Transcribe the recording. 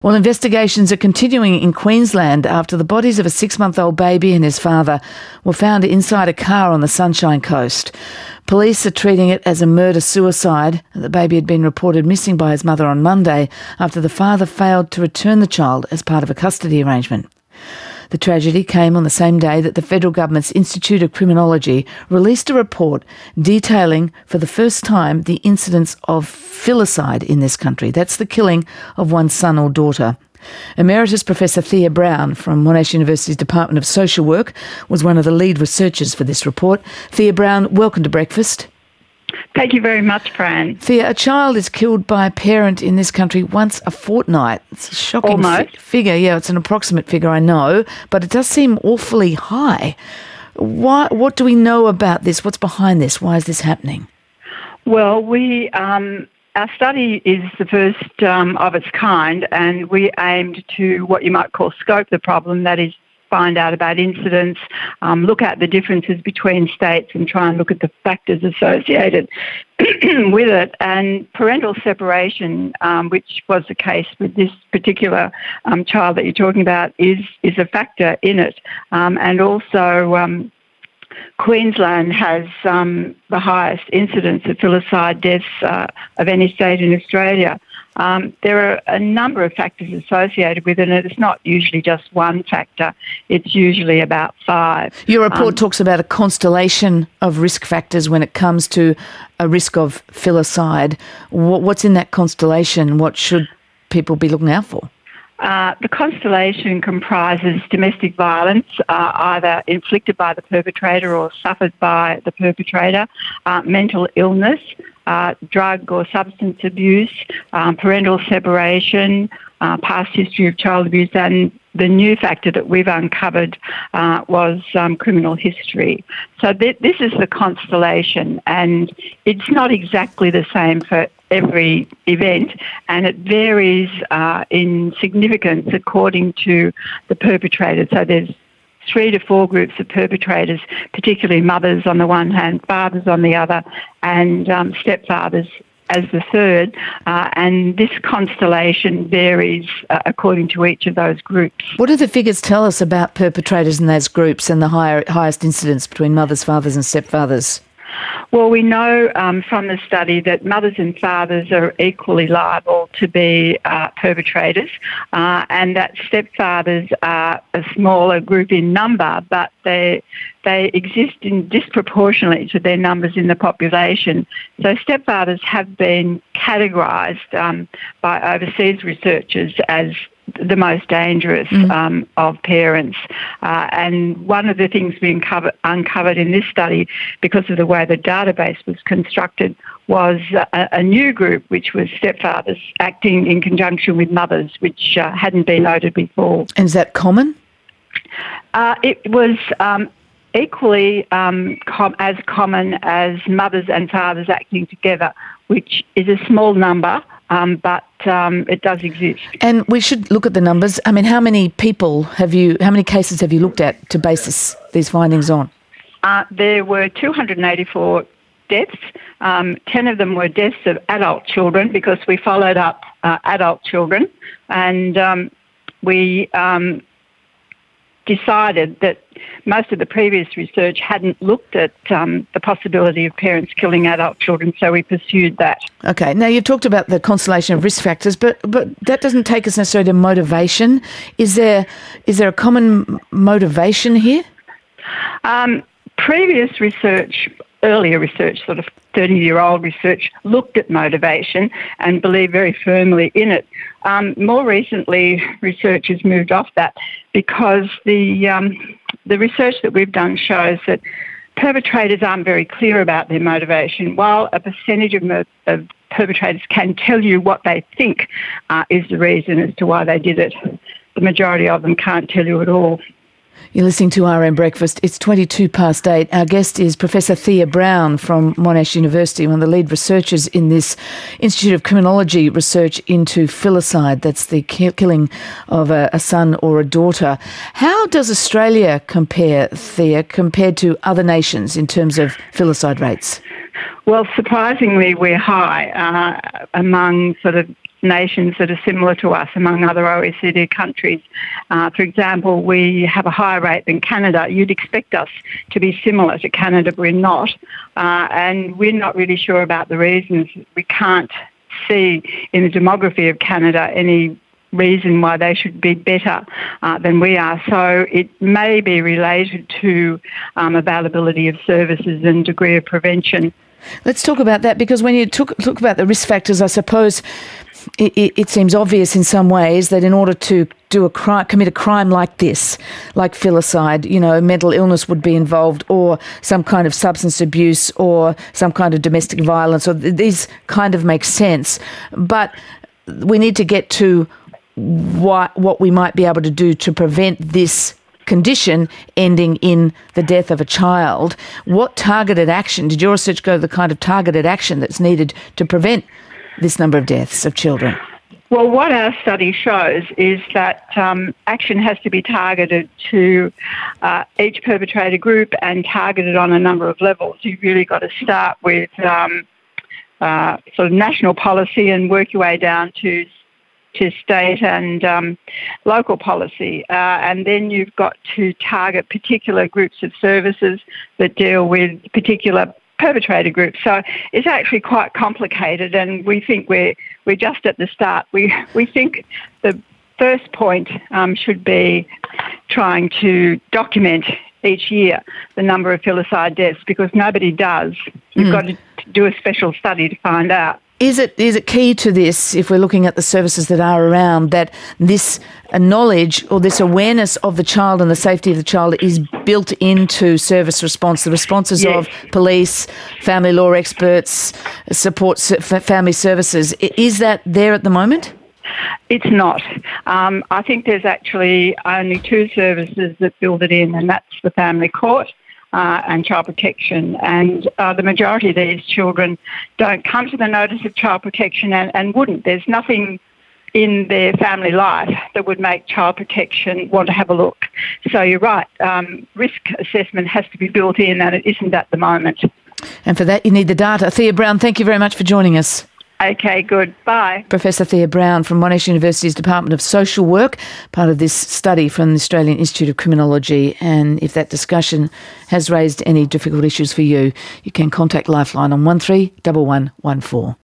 Well, investigations are continuing in Queensland after the bodies of a 6-month-old baby and his father were found inside a car on the Sunshine Coast. Police are treating it as a murder-suicide. The baby had been reported missing by his mother on Monday after the father failed to return the child as part of a custody arrangement. The tragedy came on the same day that the federal government's Institute of Criminology released a report detailing for the first time the incidence of filicide in this country. That's the killing of one's son or daughter. Emeritus Professor Thea Brown from Monash University's Department of Social Work was one of the lead researchers for this report. Thea Brown, welcome to Breakfast. Thank you very much, Fran. Thea, a child is killed by a parent in this country once a fortnight. It's a shocking figure. Yeah, it's an approximate figure, I know, but it does seem awfully high. What do we know about this? What's behind this? Why is this happening? Well, our study is the first of its kind, and we aimed to what you might call scope the problem, that is, find out about incidents, look at the differences between states and try and look at the factors associated with it. And parental separation, which was the case with this particular child that you're talking about, is a factor in it. And also Queensland has the highest incidence of filicide deaths of any state in Australia. There are a number of factors associated with it, and it's not usually just one factor. It's usually about 5. Your report talks about a constellation of risk factors when it comes to a risk of filicide. What's in that constellation? What should people be looking out for? The constellation comprises domestic violence, either inflicted by the perpetrator or suffered by the perpetrator, mental illness, drug or substance abuse, parental separation, past history of child abuse, and the new factor that we've uncovered was criminal history. So this is the constellation, and it's not exactly the same for every event, and it varies in significance according to the perpetrator. So there's 3 to 4 groups of perpetrators, particularly mothers on the one hand, fathers on the other, and stepfathers as the third. And this constellation varies according to each of those groups. What do the figures tell us about perpetrators in those groups and the highest incidence between mothers, fathers and stepfathers? Well, we know from the study that mothers and fathers are equally liable to be perpetrators, and that stepfathers are a smaller group in number, but they exist in disproportionately to their numbers in the population. So stepfathers have been categorised by overseas researchers as the most dangerous of parents. And one of the things we uncovered in this study, because of the way the database was constructed, was a new group, which was stepfathers acting in conjunction with mothers, which hadn't been noted before. And is that common? It was equally as common as mothers and fathers acting together, which is a small number, but it does exist. And we should look at the numbers. I mean, how many cases have you looked at to base these findings on? There were 284 deaths. 10 of them were deaths of adult children, because we followed up adult children, and we decided that most of the previous research hadn't looked at the possibility of parents killing adult children, so we pursued that. Okay, now you've talked about the constellation of risk factors, but that doesn't take us necessarily to motivation. Is there a common motivation here? Previous research, earlier research, sort of 30-year-old research, looked at motivation and believed very firmly in it. More recently, research has moved off that, because the research that we've done shows that perpetrators aren't very clear about their motivation. While a percentage of perpetrators can tell you what they think is the reason as to why they did it, the majority of them can't tell you at all. You're listening to RM Breakfast. It's 8:22. Our guest is Professor Thea Brown from Monash University, one of the lead researchers in this Institute of Criminology research into filicide. That's the killing of a son or a daughter. How does Australia compare, Thea, compared to other nations in terms of filicide rates? Well, surprisingly, we're high among sort of nations that are similar to us among other OECD countries. For example, we have a higher rate than Canada. You'd expect us to be similar to Canada, but we're not. And we're not really sure about the reasons. We can't see in the demography of Canada any reason why they should be better than we are. So it may be related to availability of services and degree of prevention. Let's talk about that, because when you talk about the risk factors, I suppose it seems obvious in some ways that in order to commit a crime like this, like filicide, mental illness would be involved, or some kind of substance abuse, or some kind of domestic violence, or these kind of make sense. But we need to get to what we might be able to do to prevent this condition ending in the death of a child. What targeted action, did your research go to the kind of targeted action that's needed to prevent this number of deaths of children? Well, what our study shows is that action has to be targeted to each perpetrator group and targeted on a number of levels. You've really got to start with sort of national policy and work your way down to state and local policy. And then you've got to target particular groups of services that deal with particular perpetrator groups. So it's actually quite complicated, and we think we're just at the start. We think the first point should be trying to document each year the number of filicide deaths, because nobody does. You've got to do a special study to find out. Is it key to this, if we're looking at the services that are around, that this knowledge or this awareness of the child and the safety of the child is built into service response, the responses Yes. of police, family law experts, family services? Is that there at the moment? It's not. I think there's actually only two services that build it in, and that's the family court and child protection. And the majority of these children don't come to the notice of child protection and wouldn't. There's nothing in their family life that would make child protection want to have a look. So you're right, risk assessment has to be built in, and it isn't at the moment. And for that you need the data. Thea Brown, thank you very much for joining us. Okay, good. Bye. Professor Thea Brown from Monash University's Department of Social Work, part of this study from the Australian Institute of Criminology. And if that discussion has raised any difficult issues for you, you can contact Lifeline on 131114.